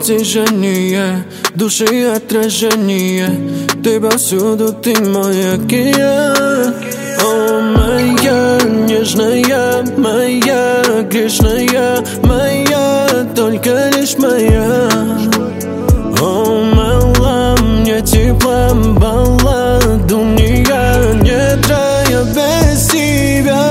притяжение души и отражение. Ты повсюду, ты мой океан. О, моя нежная, моя грешная, моя, только лишь моя. О, мала, мне тепла, балладу мне нет рая без тебя.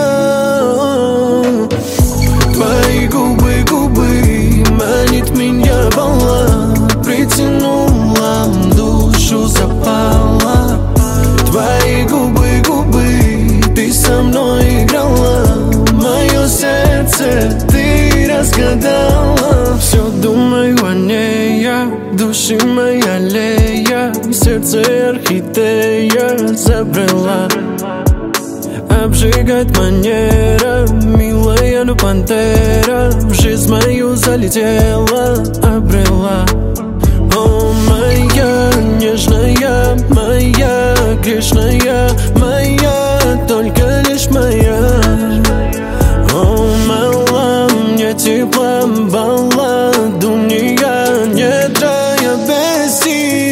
Твои губы, губы, манит меня баллад, притянула, душу запала. Твои губы, губы, ты со мной играла, мое сердце ты разгадала. Все думаю о ней я, души моя аллея, сердце орхидея забрала. Обжигать манера, милая, ну пантера, в жизнь мою залетела, обрела. О, моя нежная, моя грешная, моя, только лишь моя. О, мала, мне тепла, балладу мне нет рая без тебя.